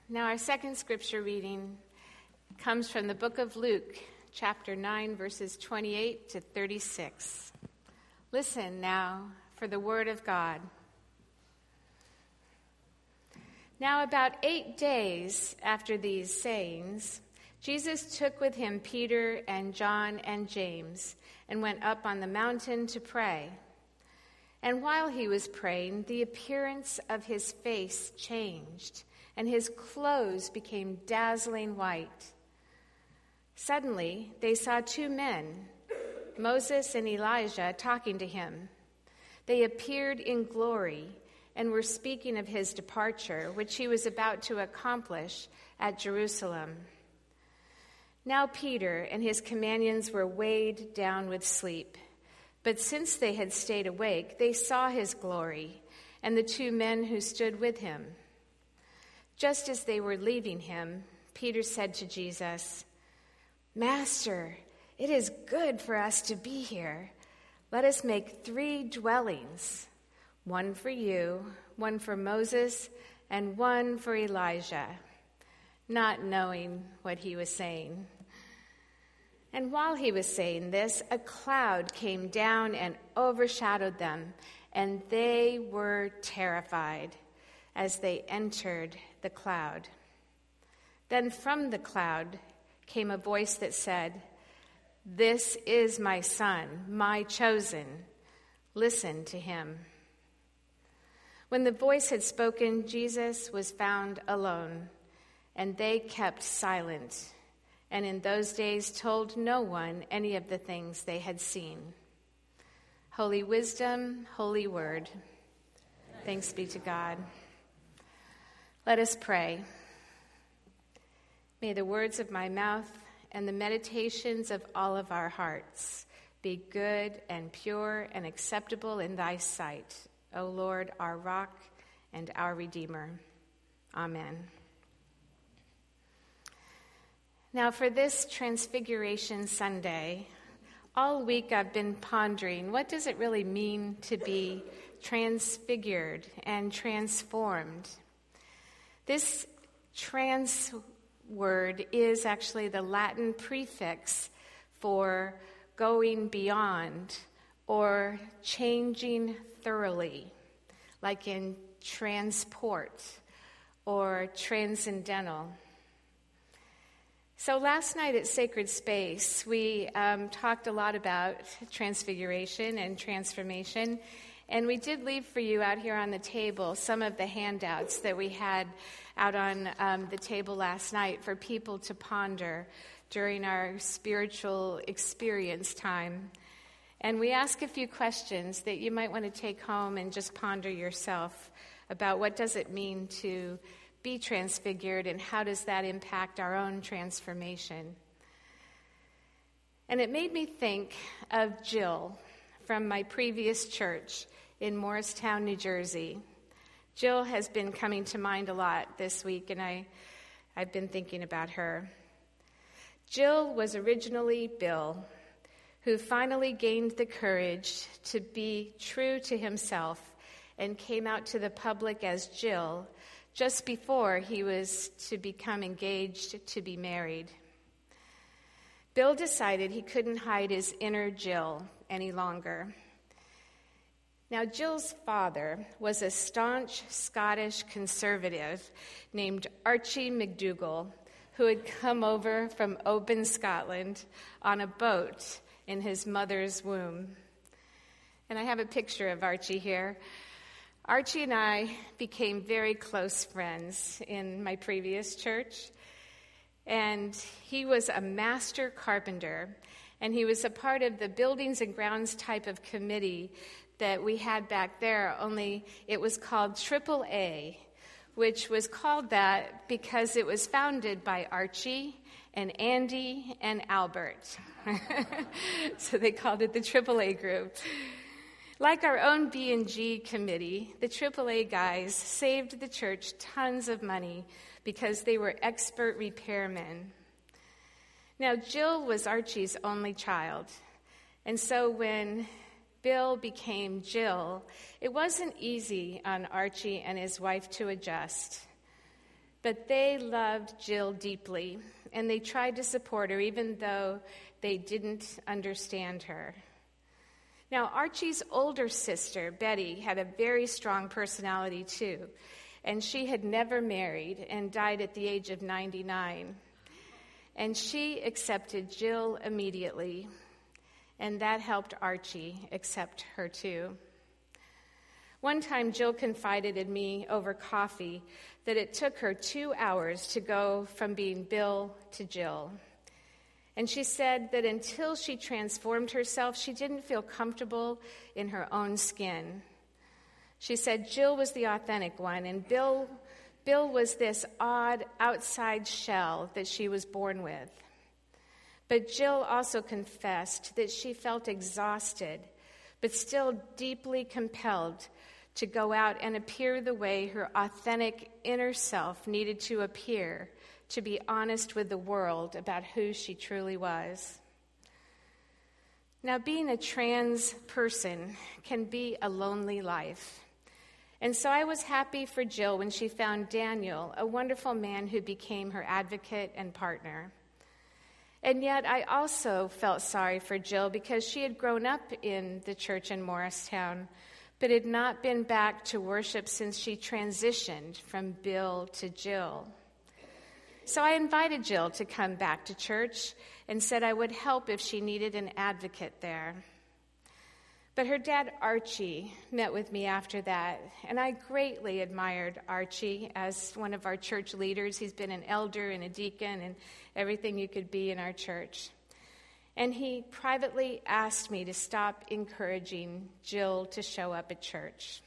Now our second scripture reading comes from the book of Luke, chapter 9, verses 28 to 36. Listen now for the word of God. Now about 8 days after these sayings, Jesus took with him Peter and John and James and went up on the mountain to pray. And while he was praying, the appearance of his face changed, and his clothes became dazzling white. Suddenly, they saw two men, Moses and Elijah, talking to him. They appeared in glory and were speaking of his departure, which he was about to accomplish at Jerusalem. Now Peter and his companions were weighed down with sleep. But since they had stayed awake, they saw his glory and the two men who stood with him. Just as they were leaving him, Peter said to Jesus, "Master, it is good for us to be here. Let us make 3 dwellings, one for you, one for Moses, and one for Elijah," not knowing what he was saying. And while he was saying this, a cloud came down and overshadowed them, and they were terrified as they entered the cloud. Then from the cloud came a voice that said, "This is my son, my chosen. Listen to him." When the voice had spoken, Jesus was found alone, and they kept silent, and in those days told no one any of the things they had seen. Holy wisdom, holy word. Thanks be to God. Let us pray. May the words of my mouth and the meditations of all of our hearts be good and pure and acceptable in thy sight, O Lord, our rock and our Redeemer. Amen. Now, for this Transfiguration Sunday, all week I've been pondering, what does it really mean to be transfigured and transformed? This trans word is actually the Latin prefix for going beyond or changing thoroughly, like in transport or transcendental. So last night at Sacred Space, we talked a lot about transfiguration and transformation, and we did leave for you out here on the table some of the handouts that we had out on the table last night for people to ponder during our spiritual experience time. And we ask a few questions that you might want to take home and just ponder yourself about what does it mean to be transfigured, and how does that impact our own transformation. And it made me think of Jill from my previous church in Morristown, New Jersey. Jill has been coming to mind a lot this week, and I've been thinking about her. Jill was originally Bill, who finally gained the courage to be true to himself and came out to the public as Jill just before he was to become engaged to be married. Bill decided he couldn't hide his inner Jill any longer. Now, Jill's father was a staunch Scottish conservative named Archie McDougall, who had come over from Oban, Scotland, on a boat in his mother's womb. And I have a picture of Archie here. Archie and I became very close friends in my previous church, and he was a master carpenter, and he was a part of the buildings and grounds type of committee that we had back there, only it was called AAA, which was called that because it was founded by Archie and Andy and Albert. So they called it the AAA group. Like our own B&G committee, the AAA guys saved the church tons of money because they were expert repairmen. Now, Jill was Archie's only child, and so when Bill became Jill, it wasn't easy on Archie and his wife to adjust. But they loved Jill deeply, and they tried to support her even though they didn't understand her. Now, Archie's older sister, Betty, had a very strong personality too, and she had never married and died at the age of 99. And she accepted Jill immediately, and that helped Archie accept her too. One time, Jill confided in me over coffee that it took her 2 hours to go from being Bill to Jill. And she said that until she transformed herself, she didn't feel comfortable in her own skin. She said Jill was the authentic one, and Bill was this odd outside shell that she was born with. But Jill also confessed that she felt exhausted, but still deeply compelled to go out and appear the way her authentic inner self needed to appear, to be honest with the world about who she truly was. Now, being a trans person can be a lonely life. And so I was happy for Jill when she found Daniel, a wonderful man who became her advocate and partner. And yet I also felt sorry for Jill because she had grown up in the church in Morristown, but had not been back to worship since she transitioned from Bill to Jill. So I invited Jill to come back to church and said I would help if she needed an advocate there. But her dad, Archie, met with me after that, and I greatly admired Archie as one of our church leaders. He's been an elder and a deacon and everything you could be in our church. And he privately asked me to stop encouraging Jill to show up at church.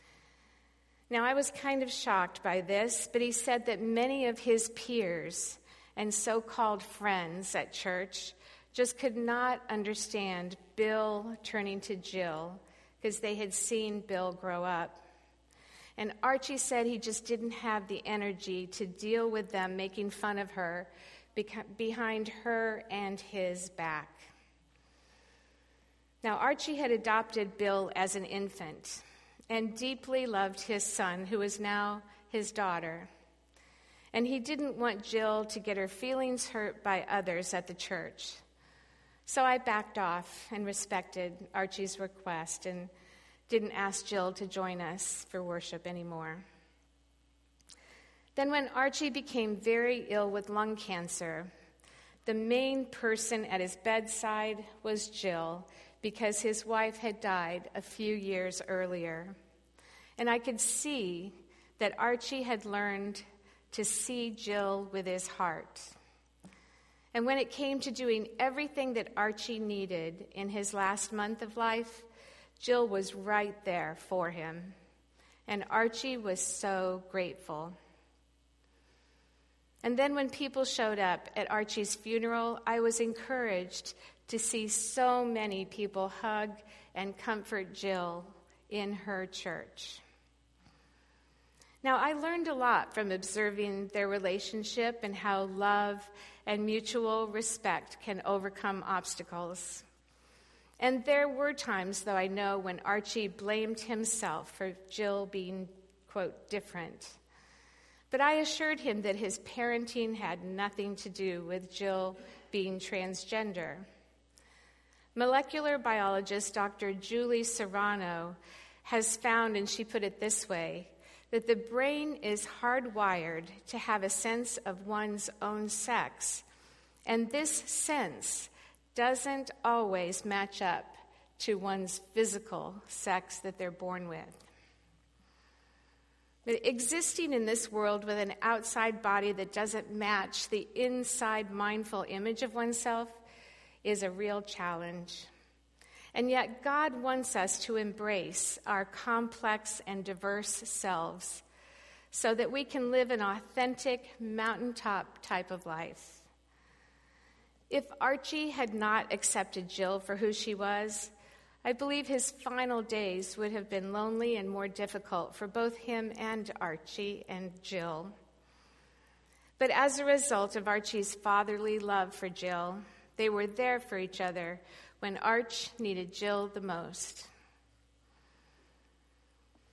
Now, I was kind of shocked by this, but he said that many of his peers and so-called friends at church just could not understand Bill turning to Jill because they had seen Bill grow up. And Archie said he just didn't have the energy to deal with them making fun of her behind her and his back. Now, Archie had adopted Bill as an infant and deeply loved his son, who is now his daughter. And he didn't want Jill to get her feelings hurt by others at the church. So I backed off and respected Archie's request and didn't ask Jill to join us for worship anymore. Then when Archie became very ill with lung cancer, the main person at his bedside was Jill because his wife had died a few years earlier. And I could see that Archie had learned to see Jill with his heart. And when it came to doing everything that Archie needed in his last month of life, Jill was right there for him. And Archie was so grateful. And then when people showed up at Archie's funeral, I was encouraged to see so many people hug and comfort Jill in her church. Now, I learned a lot from observing their relationship and how love and mutual respect can overcome obstacles. And there were times, though I know, when Archie blamed himself for Jill being, quote, different. But I assured him that his parenting had nothing to do with Jill being transgender. Molecular biologist Dr. Julie Serrano has found, and she put it this way, that the brain is hardwired to have a sense of one's own sex, and this sense doesn't always match up to one's physical sex that they're born with. But existing in this world with an outside body that doesn't match the inside mindful image of oneself is a real challenge. And yet God wants us to embrace our complex and diverse selves so that we can live an authentic mountaintop type of life. If Archie had not accepted Jill for who she was, I believe his final days would have been lonely and more difficult for both him and Archie and Jill. But as a result of Archie's fatherly love for Jill, they were there for each other when Arch needed Jill the most.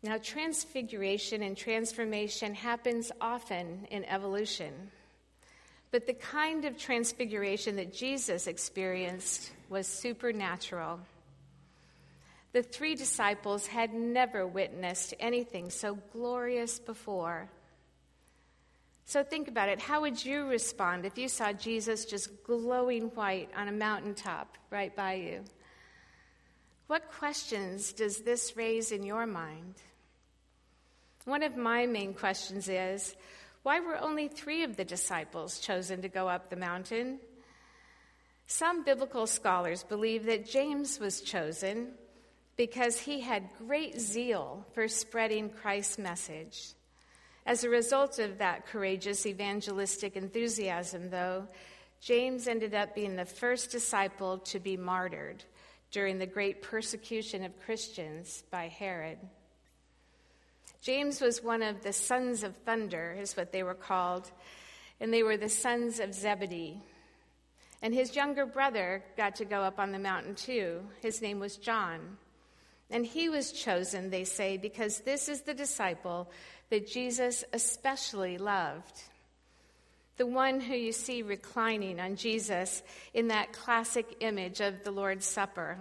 Now, transfiguration and transformation happens often in evolution, but the kind of transfiguration that Jesus experienced was supernatural. The 3 disciples had never witnessed anything so glorious before. So think about it. How would you respond if you saw Jesus just glowing white on a mountaintop right by you? What questions does this raise in your mind? One of my main questions is, why were only 3 of the disciples chosen to go up the mountain? Some biblical scholars believe that James was chosen because he had great zeal for spreading Christ's message. As a result of that courageous evangelistic enthusiasm, though, James ended up being the first disciple to be martyred during the great persecution of Christians by Herod. James was one of the sons of thunder, is what they were called, and they were the sons of Zebedee. And his younger brother got to go up on the mountain too. His name was John. And he was chosen, they say, because this is the disciple that Jesus especially loved. The one who you see reclining on Jesus in that classic image of the Lord's Supper.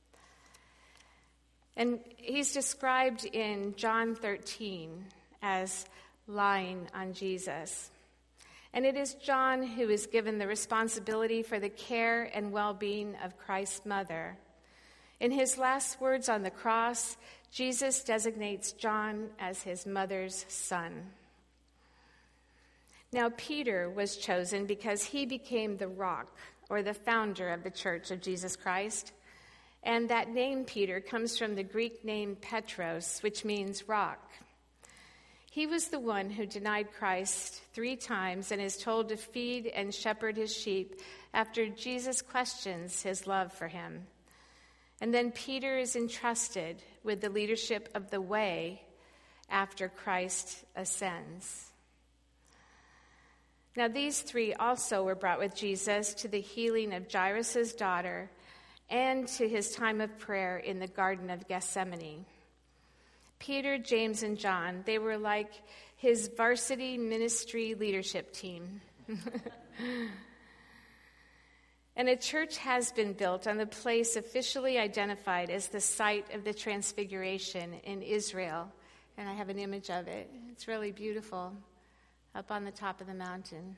And he's described in John 13 as lying on Jesus. And it is John who is given the responsibility for the care and well-being of Christ's mother. In his last words on the cross, Jesus designates John as his mother's son. Now, Peter was chosen because he became the rock, or the founder of the Church of Jesus Christ. And that name, Peter, comes from the Greek name Petros, which means rock. He was the one who denied Christ 3 times and is told to feed and shepherd his sheep after Jesus questions his love for him. And then Peter is entrusted with the leadership of the way after Christ ascends. Now, these 3 also were brought with Jesus to the healing of Jairus' daughter and to his time of prayer in the Garden of Gethsemane. Peter, James, and John, they were like his varsity ministry leadership team. And a church has been built on the place officially identified as the site of the Transfiguration in Israel. And I have an image of it. It's really beautiful, up on the top of the mountain.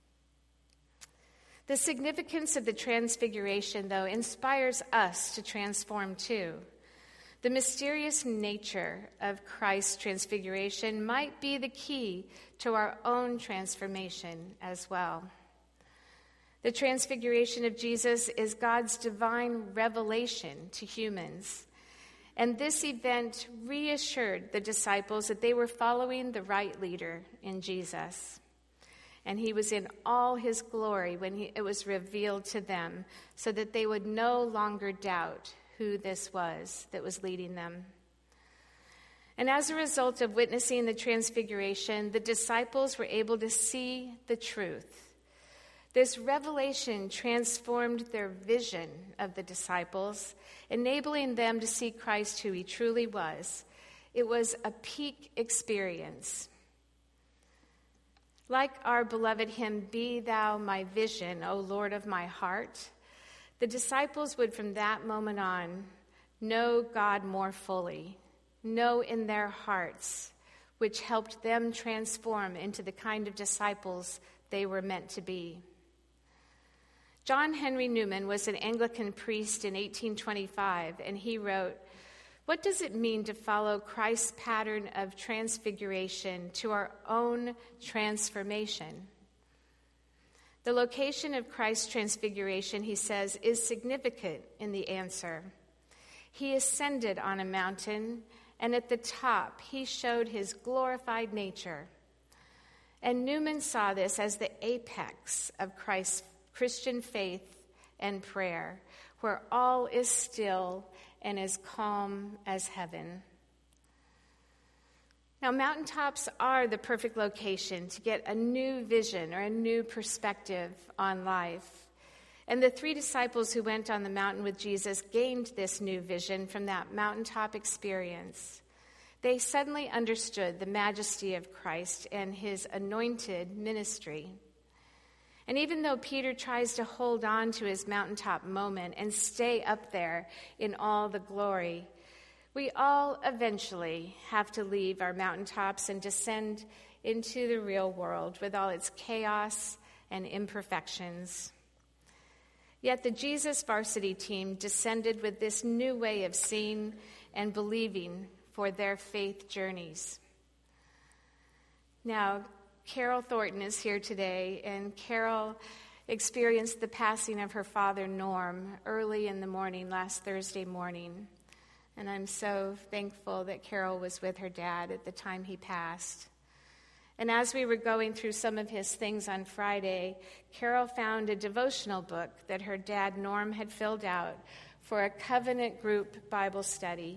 The significance of the Transfiguration, though, inspires us to transform too. The mysterious nature of Christ's transfiguration might be the key to our own transformation as well. The transfiguration of Jesus is God's divine revelation to humans. And this event reassured the disciples that they were following the right leader in Jesus. And he was in all his glory when it was revealed to them, so that they would no longer doubt who this was that was leading them. And as a result of witnessing the transfiguration, the disciples were able to see the truth. This revelation transformed their vision of the disciples, enabling them to see Christ who he truly was. It was a peak experience. Like our beloved hymn, "Be Thou My Vision, O Lord of my heart," the disciples would from that moment on know God more fully, know in their hearts, which helped them transform into the kind of disciples they were meant to be. John Henry Newman was an Anglican priest in 1825, and he wrote, "What does it mean to follow Christ's pattern of transfiguration to our own transformation?" The location of Christ's transfiguration, he says, is significant in the answer. He ascended on a mountain, and at the top he showed his glorified nature. And Newman saw this as the apex of Christ's Christian faith and prayer, where all is still and as calm as heaven. Now, mountaintops are the perfect location to get a new vision or a new perspective on life. And the 3 disciples who went on the mountain with Jesus gained this new vision from that mountaintop experience. they suddenly understood the majesty of Christ and his anointed ministry. And even though Peter tries to hold on to his mountaintop moment and stay up there in all the glory, we all eventually have to leave our mountaintops and descend into the real world with all its chaos and imperfections. Yet the Jesus varsity team descended with this new way of seeing and believing for their faith journeys. Now, Carol Thornton is here today, and Carol experienced the passing of her father, Norm, early in the morning, last Thursday morning. And I'm so thankful that Carol was with her dad at the time he passed. And as we were going through some of his things on Friday, Carol found a devotional book that her dad, Norm, had filled out for a covenant group Bible study.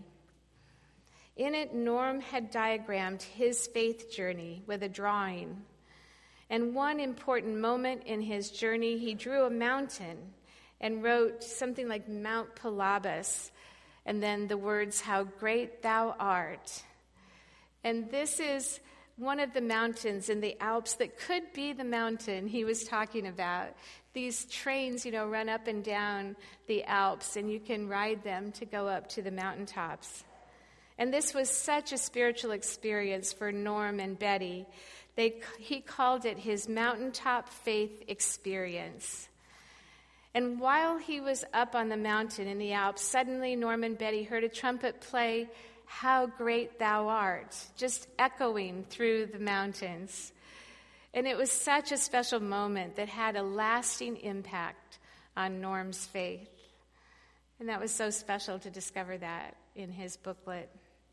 In it, Norm had diagrammed his faith journey with a drawing. And one important moment in his journey, he drew a mountain and wrote something like Mount Pilabus, and then the words, "How great thou art." And this is one of the mountains in the Alps that could be the mountain he was talking about. These trains, run up and down the Alps, and you can ride them to go up to the mountaintops. And this was such a spiritual experience for Norm and Betty. He called it his mountaintop faith experience. And while he was up on the mountain in the Alps, suddenly Norm and Betty heard a trumpet play, "How great thou art," just echoing through the mountains. And it was such a special moment that had a lasting impact on Norm's faith. And that was so special to discover that in his booklet.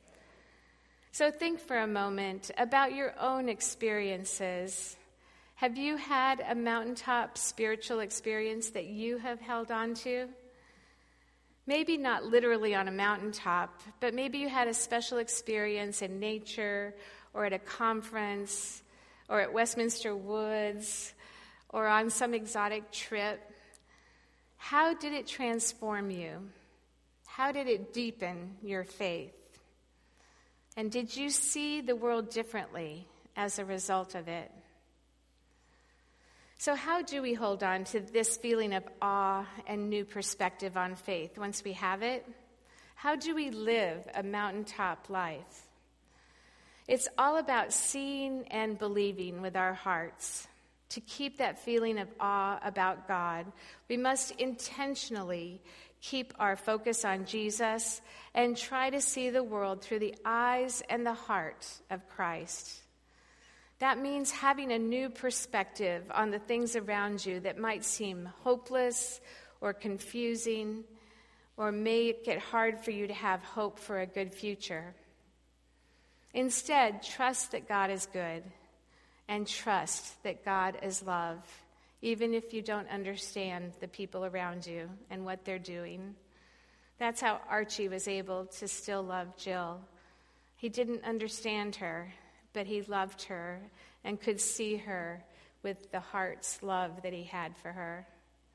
So think for a moment about your own experiences. Have you had a mountaintop spiritual experience that you have held on to? Maybe not literally on a mountaintop, but maybe you had a special experience in nature or at a conference or at Westminster Woods or on some exotic trip. How did it transform you? How did it deepen your faith? And did you see the world differently as a result of it? So how do we hold on to this feeling of awe and new perspective on faith once we have it? How do we live a mountaintop life? It's all about seeing and believing with our hearts. To keep that feeling of awe about God, we must intentionally keep our focus on Jesus and try to see the world through the eyes and the heart of Christ. That means having a new perspective on the things around you that might seem hopeless or confusing or make it hard for you to have hope for a good future. Instead, trust that God is good and trust that God is love, even if you don't understand the people around you and what they're doing. That's how Archie was able to still love Jill. He didn't understand her, but he loved her and could see her with the heart's love that he had for her.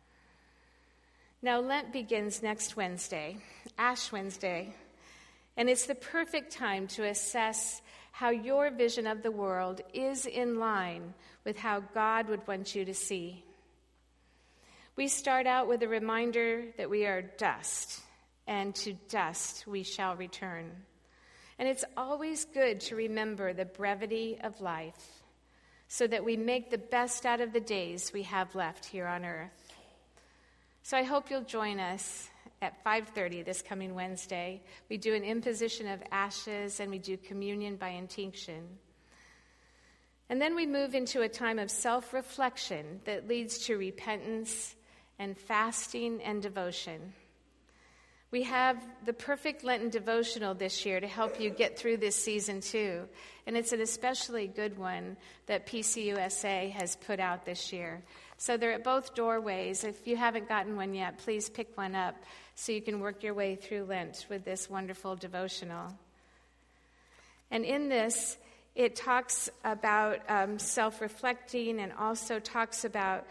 Now, Lent begins next Wednesday, Ash Wednesday, and it's the perfect time to assess how your vision of the world is in line with how God would want you to see. We start out with a reminder that we are dust, and to dust we shall return. And it's always good to remember the brevity of life so that we make the best out of the days we have left here on earth. So I hope you'll join us at 5:30 this coming Wednesday. We do an imposition of ashes and we do communion by intinction. And then we move into a time of self-reflection that leads to repentance and fasting and devotion. We have the perfect Lenten devotional this year to help you get through this season too. And it's an especially good one that PCUSA has put out this year. So they're at both doorways. If you haven't gotten one yet, please pick one up so you can work your way through Lent with this wonderful devotional. And in this, it talks about self-reflecting and also talks about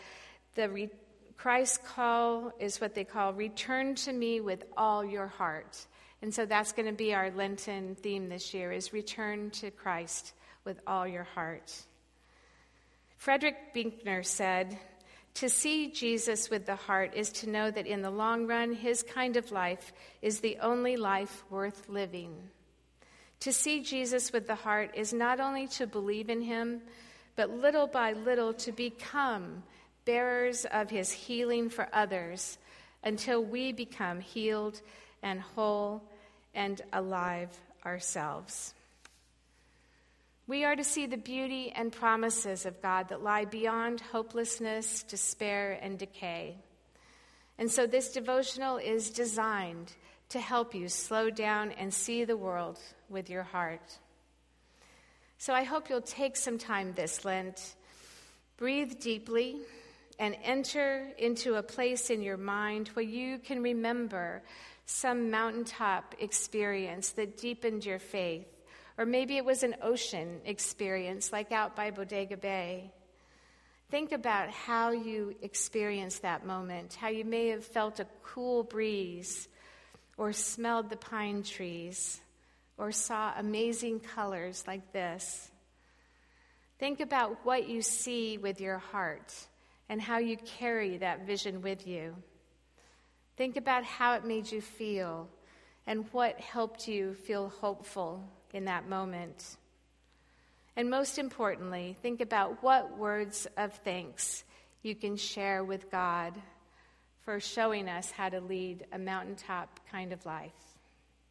Christ's call is what they call return to me with all your heart. And so that's going to be our Lenten theme this year, is return to Christ with all your heart. Frederick Buechner said, "To see Jesus with the heart is to know that in the long run, his kind of life is the only life worth living. To see Jesus with the heart is not only to believe in him, but little by little to become bearers of his healing for others until we become healed and whole and alive ourselves." We are to see the beauty and promises of God that lie beyond hopelessness, despair, and decay. And so this devotional is designed to help you slow down and see the world with your heart. So I hope you'll take some time this Lent, breathe deeply, and enter into a place in your mind where you can remember some mountaintop experience that deepened your faith. Or maybe it was an ocean experience, like out by Bodega Bay. Think about how you experienced that moment, how you may have felt a cool breeze, or smelled the pine trees, or saw amazing colors like this. Think about what you see with your heart and how you carry that vision with you. Think about how it made you feel and what helped you feel hopeful in that moment. And most importantly, think about what words of thanks you can share with God for showing us how to lead a mountaintop kind of life.